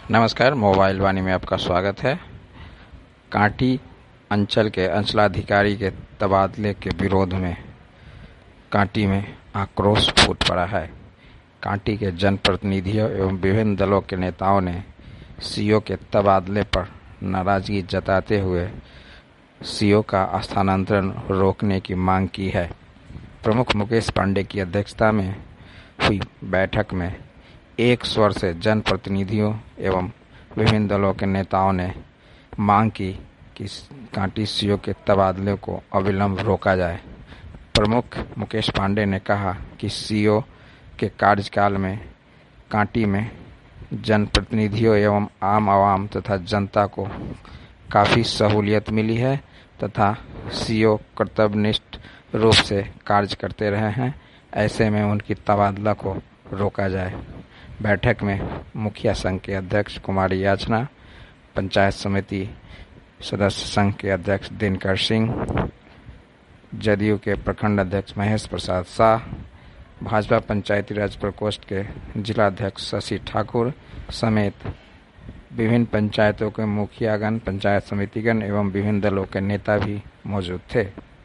नमस्कार, मोबाइल वाणी में आपका स्वागत है। कांटी अंचल के अंचलाधिकारी के तबादले के विरोध में कांटी में आक्रोश फूट पड़ा है। कांटी के जनप्रतिनिधियों एवं विभिन्न दलों के नेताओं ने सीओ के तबादले पर नाराजगी जताते हुए सीओ का स्थानांतरण रोकने की मांग की है। प्रमुख मुकेश पांडे की अध्यक्षता में हुई बैठक में एक स्वर से जनप्रतिनिधियों एवं विभिन्न दलों के नेताओं ने मांग की कि कांटी सीओ के तबादले को अविलंब रोका जाए। प्रमुख मुकेश पांडे ने कहा कि सीओ के कार्यकाल में कांटी में जनप्रतिनिधियों एवं आम आवाम तथा जनता को काफ़ी सहूलियत मिली है तथा सीओ कर्तव्यनिष्ठ रूप से कार्य करते रहे हैं। ऐसे में उनकी तबादला को रोका जाए। बैठक में मुखिया संघ के अध्यक्ष कुमारी याचना, पंचायत समिति सदस्य संघ के अध्यक्ष दिनकर सिंह, जदयू के प्रखंड अध्यक्ष महेश प्रसाद शाह, भाजपा पंचायती राज प्रकोष्ठ के जिलाध्यक्ष शशि ठाकुर समेत विभिन्न पंचायतों के मुखियागण, पंचायत समितिगण एवं विभिन्न दलों के नेता भी मौजूद थे।